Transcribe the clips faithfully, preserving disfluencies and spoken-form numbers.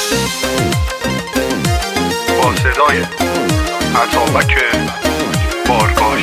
با صدای عطابک بارگاهی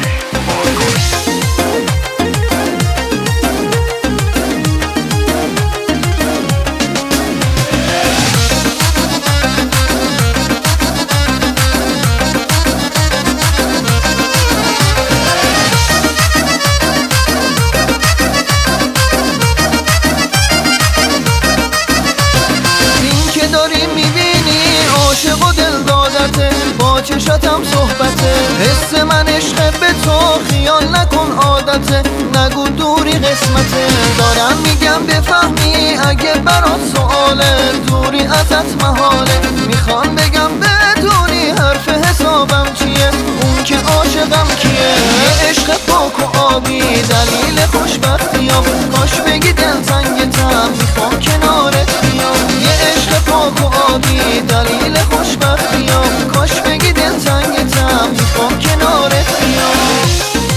با چشاتم صحبته، حس من عشق به تو، خیال نکن عادته، نگو دوری قسمته. دارم میگم بفهمی اگه برات سواله، دوری ازت محاله. میخوام بگم بدونی حرف حسابم چیه، اون که عاشقم کیه. یه عشق پاک و آبی دلیل خوشبختیام، کاش بگی دلتنگتم میخوام کنارت بیام. یه عشق پاک و آبی دلیل خوشبختیام، کاش بگی دلتنگتم میخوام کنارت بیام.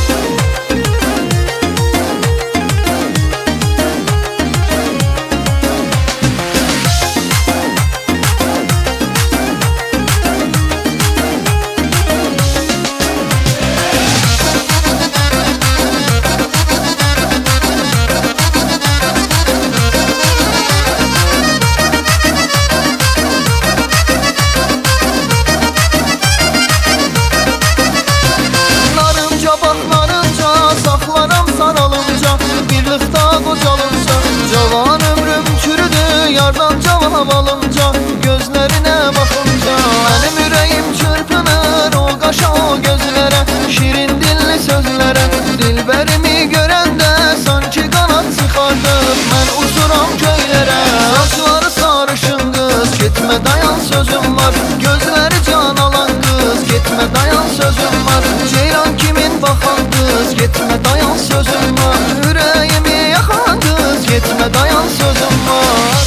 Cavan ömrüm çürüdü yardan cevap alınca, gözlerine bakınca benim yüreğim çırpınır o kaşa o gözlere, şirin dilli sözlere. Dilberimi görende sanki kanat sıkardım, ben uçuram köylere. Saçları sarışın kız, gitme dayan sözüm var. Gözleri can alan kız, gitme dayan sözüm var. Ceylan kimin bakan kız, gitme dayan sözüm var. Yüreğimi yakan kız, gitme dayan sözüm var.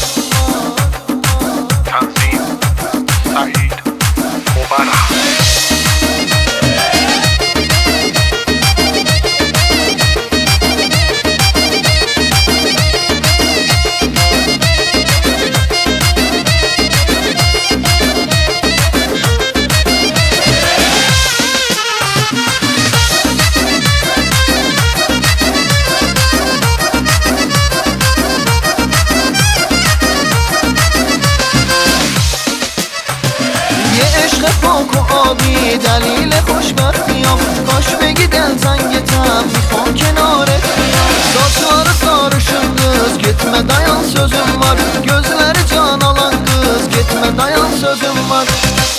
تنظیم سعید مبرع. پاک و آبی دلیل خوشبختیام، کاش بگی دلتنگتم میخوام کنارت بیام. Saçları sarışın kız, gitme dayan sözüm var. Gözleri can alan kız, gitme dayan sözüm var.